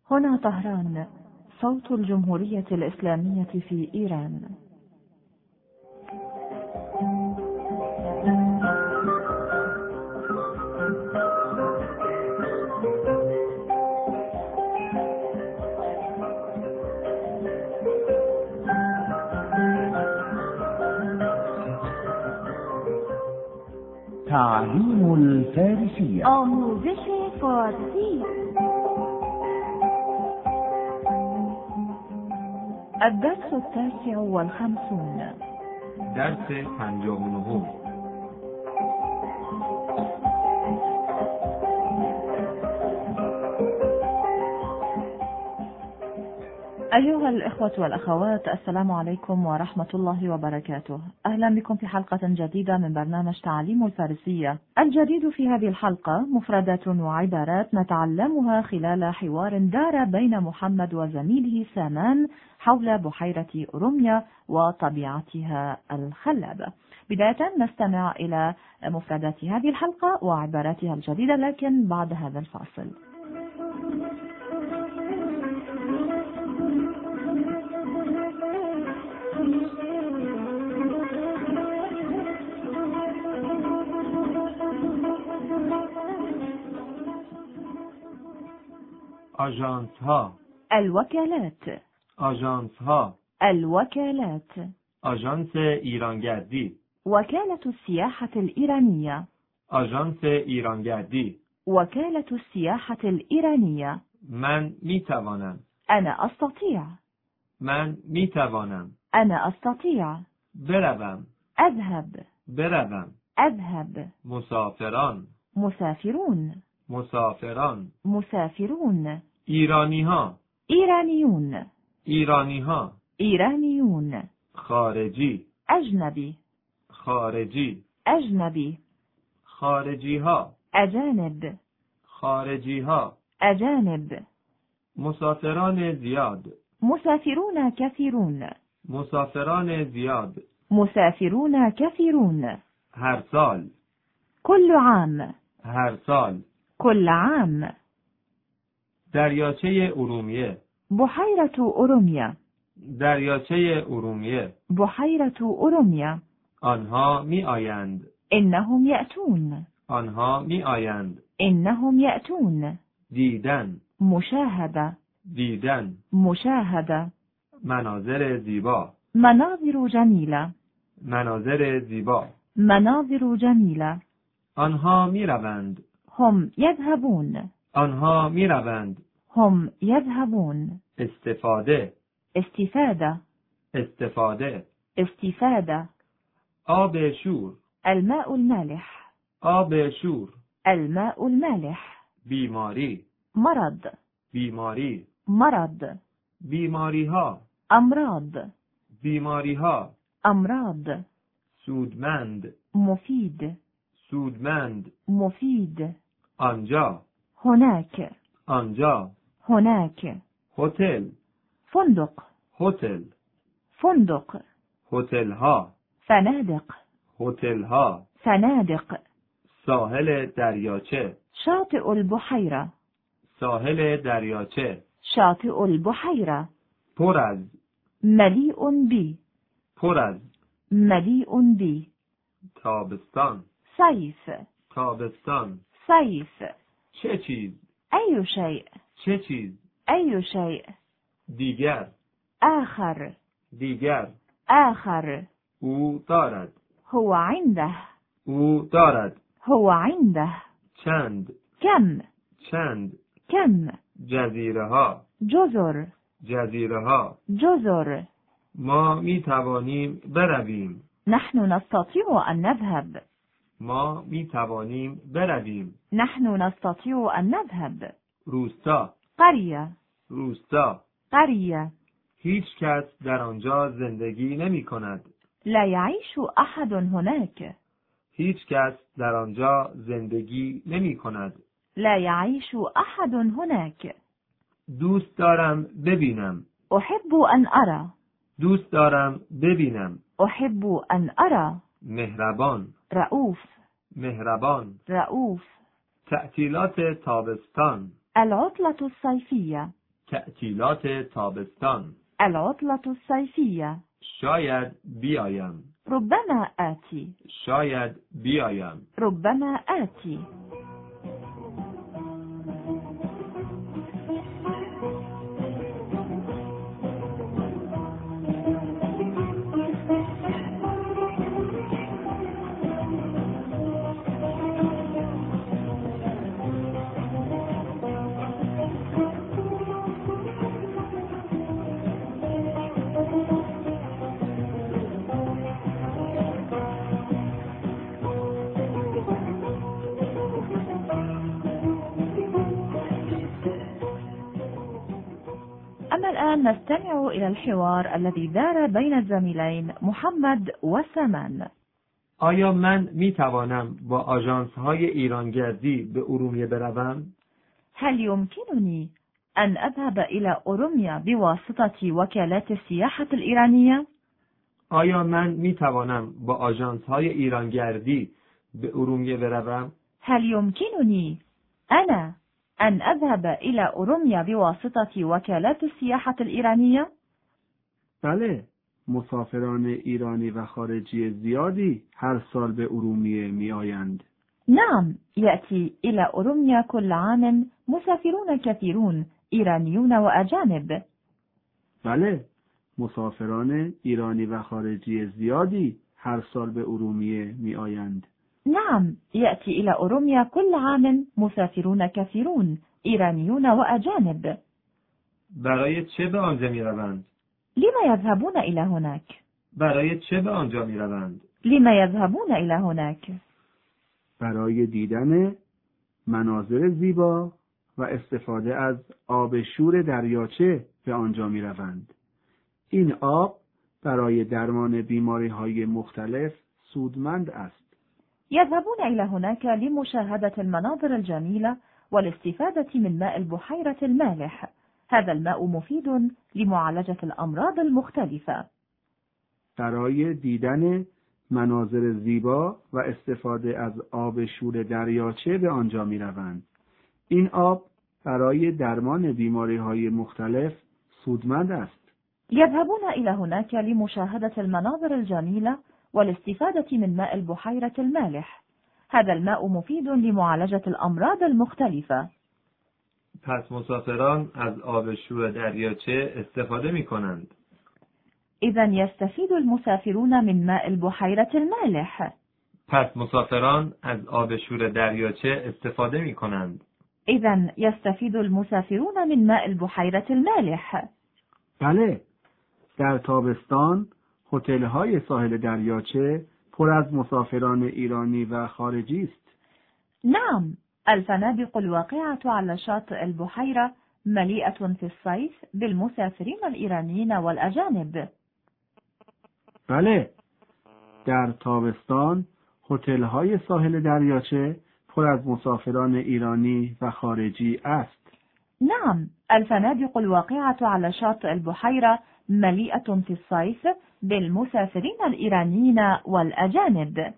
هنا طهران، صوت الجمهورية الإسلامية في إيران. تعليم الفارسية. آموزش فارسی. الدرس 59. درس 59. أيها الإخوة والأخوات، السلام عليكم ورحمة الله وبركاته. أهلا بكم في حلقة جديدة من برنامج تعليم الفارسية. الجديد في هذه الحلقة مفردات وعبارات نتعلمها خلال حوار دار بين محمد وزميله سامان حول بحيرة أوروميا وطبيعتها الخلابة. بداية نستمع إلى مفردات هذه الحلقة وعباراتها الجديدة، لكن بعد هذا الفاصل. آژانس ها. الوكالات. آژانس ها. الوكالات. آژانس ایرانگردی. وكالة السياحة الإيرانية. آژانس ایرانگردی. وكالة السياحة الإيرانية. من میتوانم. أنا أستطيع. من میتوانم. أنا أستطيع. بروم. أذهب. بروم. أذهب. مسافران. مسافرون. مسافران. مسافرون. ایرانی ها. إيرانيون. ایرانی ها. إيرانيون. خارجی. أجنبي. خارجی. أجنبي. خارجی ها. أجانب. خارجی ها. أجانب. مسافران زیاد. مسافرون كثيرون. مسافران زیاد. مسافرون كثيرون. هر سال. كل عام. هر سال. كل عام. دریاچه ارومیه. بحيرة أوروميا. دریاچه ارومیه. بحيرة أوروميا. آنها می آیند. إنهم يأتون. آنها می آیند. إنهم يأتون. دیدن. مشاهدة. دیدن. مشاهدة. مناظر زیبا. مناظر جميلة. مناظر زیبا. مناظر جميلة. آنها می روند. هم يذهبون. آنها می روند. هم يذهبون. استفاده. استفادة. استفاده. استفادة. آب شور. الماء المالح. آب شور. الماء المالح. بیماری. مرض. بیماری. مرض. بیماری ها. أمراض. بیماری ها. أمراض. سودمند. مفيد. سودمند. مفيد. آنجا. هناك. آنجا. هناك. هتل. فندق. هتل. فندق. هتل ها. فنادق. هتل ها. فنادق. ساحل دریاچه. شاطئ البحيرة. ساحل دریاچه. شاطئ البحيرة. پر از. مليء بي. پر از. مليء بي. تابستان. صيف. تابستان. صيف. چه چیز؟ أي شيء. چه چیز؟ أي شيء. دیگر. آخر. دیگر. آخر. او دارد. هو عنده. او دارد. هو عنده. چند. كم. چند. كم. جزیره ها. جزر. جزیره ها. جزر. ما می توانیم برویم. نحن نستطيع أن نذهب. ما می توانیم برویم. نحن نستطيع أن نذهب. روستا. قرية. روستا. قرية. هیچ کس در آنجا زندگی نمی کند. لا يعيش أحد هناك. هیچ کس در آنجا زندگی نمی کند. لا يعيش أحد هناك. دوست دارم ببینم. أحب أن أرى. دوست دارم ببینم. أحب أن أرى. مهربان. رؤوف. مهربان. رؤوف. تعطیلات تابستان. العطلة الصيفية. تعطیلات تابستان. العطلة الصيفية. شاید بیایم. ربما آتي. شاید بیایم. ربما آتي. أما الآن نستمع إلى الحوار الذي دار بين الزميلين محمد وسامان. آیا من می توانم با آژانس های ایرانگردی به ارومیه بروم؟ هل يمكنني أن أذهب إلى أوروميا بواسطة وكالات السياحة الإيرانية؟ آیا من می توانم با آژانس های ایرانگردی به ارومیه بروم؟ هل يمكنني أنا أن أذهب إلى أوروميا بواسطة وكالات السياحة الإيرانية؟ بله، مسافران ایرانی و خارجی زیادی هر سال به ارومیه می آیند. نعم، يأتي إلى أوروميا كل عام مسافرون كثيرون إيرانيون وأجانب. بله، مسافران ایرانی و خارجی زیادی هر سال به ارومیه می آیند. نعم، يأتي إلى أوروميا كل عام مسافرون كثيرون إيرانيون وأجانب. برای چه به آنجا می روند؟ لما يذهبون إلى هناك؟ برای چه به آنجا می روند؟ لما يذهبون إلى هناك؟ برای دیدن مناظر زیبا و استفاده از آب شور دریاچه به آنجا می روند. این آب برای درمان بیماری‌های مختلف سودمند است. يذهبون إلى هناك لمشاهدة المناظر الجميلة والاستفادة من ماء البحيرة المالح. هذا الماء مفيد لمعالجة الأمراض المختلفة. برای دیدن مناظر زیبا و استفاده از آب شور دریاچه به آنجا می روند. این آب برای درمان بیماری‌های مختلف سودمند است. يذهبون إلى هناك لمشاهدة المناظر الجميلة والاستفادة من ماء البحيرة المالح. هذا الماء مفيد لمعالجة الأمراض المختلفة. پس مسافران از آب شور دریاچه استفاده می کنند. إذن يستفيد المسافرون من ماء البحيرة المالح. پس مسافران از آب شور دریاچه استفاده می کنند. إذن يستفيد المسافرون من ماء البحيرة المالح. بله، در تابستان هتل‌های ساحل دریاچه پر از مسافران ایرانی و خارجی است. نعم، الفنادق الواقعة على شاطئ البحيرة مليئة في الصيف بالمسافرين الإيرانيين والأجانب. بله، در تابستان هتل‌های ساحل دریاچه پر از مسافران ایرانی و خارجی است. نعم، الفنادق الواقعة على شاطئ البحيرة مليئة في الصيف بالمسافرين الإيرانيين والأجانب.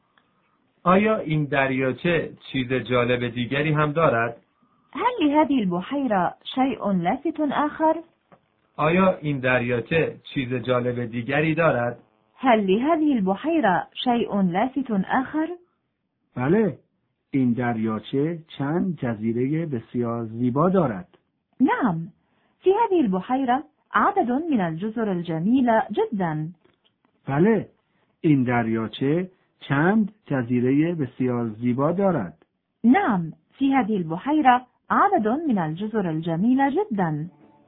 آیا این دریاچه چیز جالب دیگری هم دارد؟ هل لهذه البحيرة شيء لافت آخر؟ آیا این دریاچه چیز جالب دیگری دارد؟ هل لهذه البحيرة شيء لافت آخر؟ بله، این دریاچه چند جزیره بسیار زیبا دارد. نعم، في هذه البحيرة عدد من الجزر الجميلة جدا. بله، این دریاچه چند جزیره بسیار زیبا دارد. نعم، في هذه البحيرة عدد من الجزر الجميلة جدا.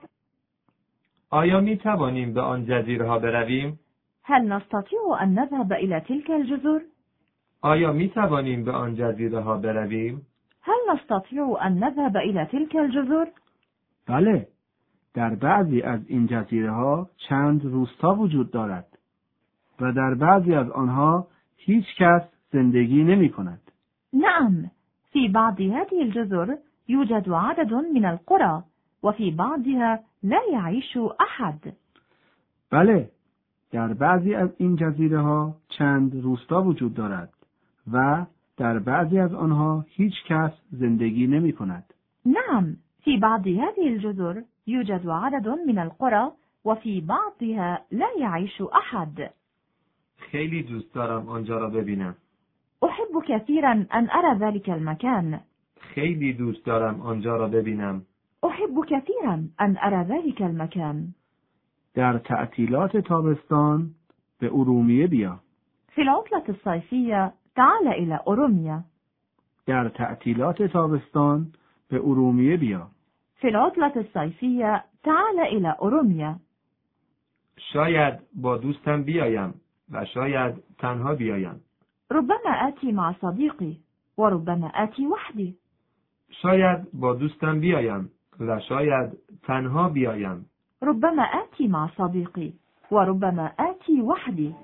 آیا می توانیم به آن جزیره ها برویم؟ هل نستطيع أن نذهب إلى تلك الجزر؟ آیا می توانیم به آن جزیره ها برویم؟ هل نستطيع أن نذهب إلى تلك الجزر؟ بله، در بعضی از این جزیره ها چند روستا وجود دارد و در بعضی از آنها هیچ کس زندگی نمی کند. نعم، في بعض هذه الجزر يوجد عدد من القرى وفي بعضها لا يعيش أحد. بله، در بعضی از این جزیره ها چند روستا وجود دارد و در بعضی از آنها هیچ کس زندگی نمی کند. نعم، في بعض هذه الجزر يوجد عدد من القرى وفي بعضها لا يعيش أحد. خیلی دوست دارم آنجا را ببینم. أحب كثيرا أن أرى ذلك المكان. خیلی دوست دارم آنجا را ببینم. أحب كثيرا أن أرى ذلك المكان. در تعطیلات تابستان به ارومیه بیا. في العطلة الصيفية تعال إلى أوروميا. در تعطیلات تابستان به ارومیه بیا. في العطلة الصيفية تعال إلى أوروميا. شاید با دوستم بیایم و شاید تنها بیایم. ربما آتي مع صديقي وربما آتي وحدي. شاید با دوستم بیایم و شاید تنها بیایم. ربما آتي مع صديقي وربما آتي وحدي.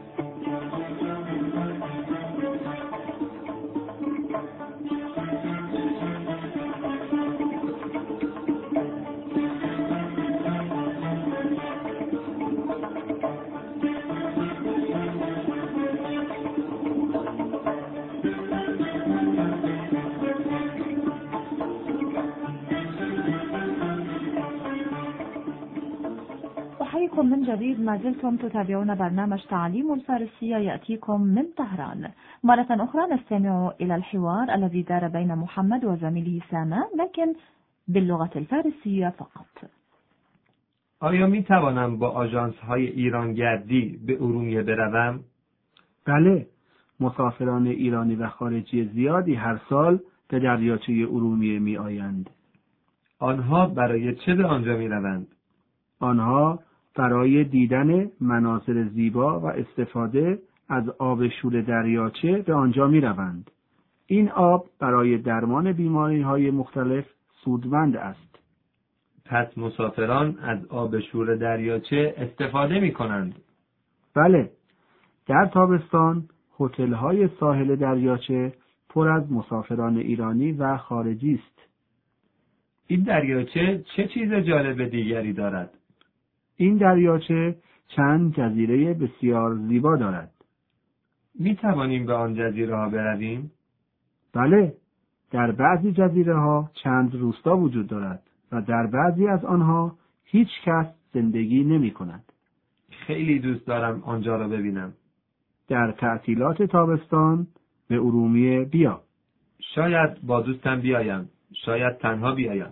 أحييكم من جديد. ما زلتم تتابعون برنامج تعليم الفارسية يأتيكم من طهران. مرة أخرى نستمع إلى الحوار الذي دار بين محمد وزميله سامة لكن باللغة الفارسية فقط. آیا می توانم با آژانس های ایرانگردی به ارومیه بروم؟ بله، مسافران ایرانی و خارجی زیادی هر سال به دریاچه ارومیه می آیند. آنها برای چه به آنجا می روند؟ آنها برای دیدن مناظر زیبا و استفاده از آب شور دریاچه به آنجا می روند. این آب برای درمان بیماری‌های مختلف سودمند است. پس مسافران از آب شور دریاچه استفاده می کنند؟ بله، در تابستان هتل‌های ساحل دریاچه پر از مسافران ایرانی و خارجی است. این دریاچه چه چیز جالب دیگری دارد؟ این دریاچه چند جزیره بسیار زیبا دارد. می توانیم به آن جزیره ها برویم؟ بله، در بعضی جزیره ها چند روستا وجود دارد و در بعضی از آنها هیچ کس زندگی نمی کند. خیلی دوست دارم آنجا را ببینم. در تعطیلات تابستان به ارومیه بیا. شاید با دوستم بیایم، شاید تنها بیایم.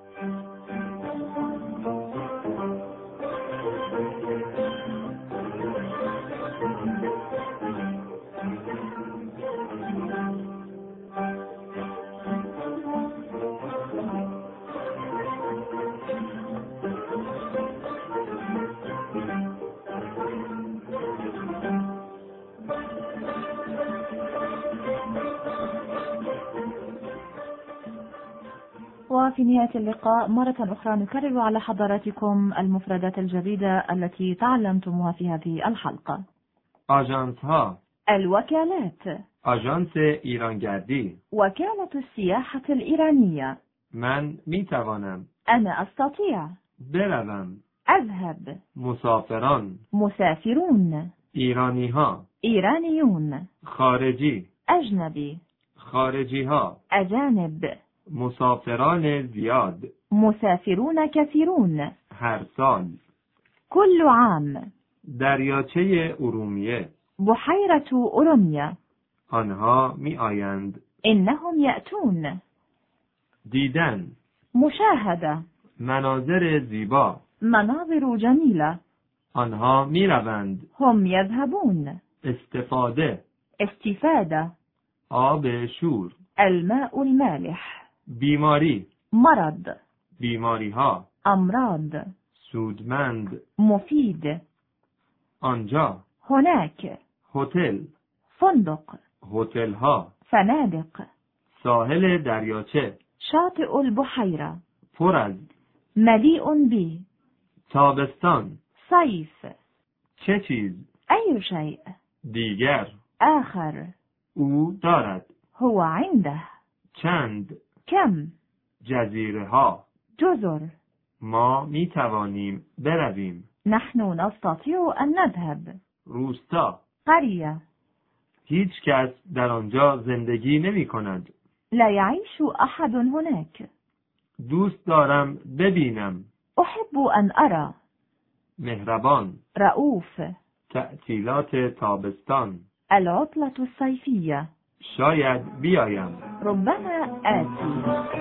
وفي نهاية اللقاء مرة أخرى نكرر على حضراتكم المفردات الجديدة التي تعلمتموها في هذه الحلقة. آژانس ها، الوكالات، آژانس ایرانگردی، وكالة السياحة الإيرانية. من می توانم، أنا أستطيع، بروم، أذهب، مسافران، مسافرون، ایرانی ها، إيرانيون، خارجی، أجنبي، خارجی ها، أجانب، مسافران زیاد، مسافرون كثيرون، هر سال، كل عام، دریاچه ارومیه، بحيرة أوروميا، آنها می آیند، إنهم يأتون، دیدن، مشاهدة، مناظر زیبا، مناظر جميلة، آنها می روند، هم يذهبون، استفاده، استفادة، آب شور، الماء المالح، بیماری، مرض، بیماری ها، أمراض، سودمند، مفيد، آنجا، هناك، هتل، فندق، هتل ها، فنادق، ساحل دریاچه، شاطئ البحيرة، پر از، مليء به، تابستان، صيف، چه چیز، أي شيء، دیگر، آخر، او دارد، هو عنده، چند، كم، جزیره ها، جزر، ما می توانیم برویم، نحن نستطيع أن نذهب، روستا، قرية، هیچ کس در آنجا زندگی نمی کند، لا يعيش أحد هناك، دوست دارم ببینم. أحب أن أرى. مهربان. رؤوف. تعطیلات تابستان. العطلة الصيفية. شاید بیایم. ربما آتي.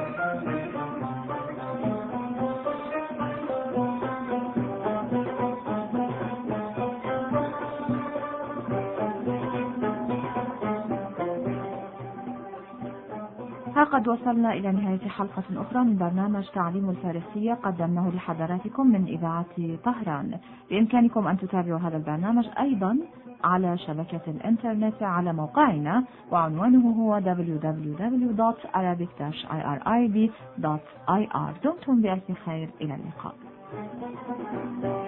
قد وصلنا إلى نهاية حلقة أخرى من برنامج تعليم الفارسية قدمناه لحضراتكم من إذاعة طهران. بإمكانكم أن تتابعوا هذا البرنامج أيضا على شبكة الإنترنت على موقعنا، وعنوانه هو www.arabic-irib.ir. دمتم بألف خير، إلى اللقاء.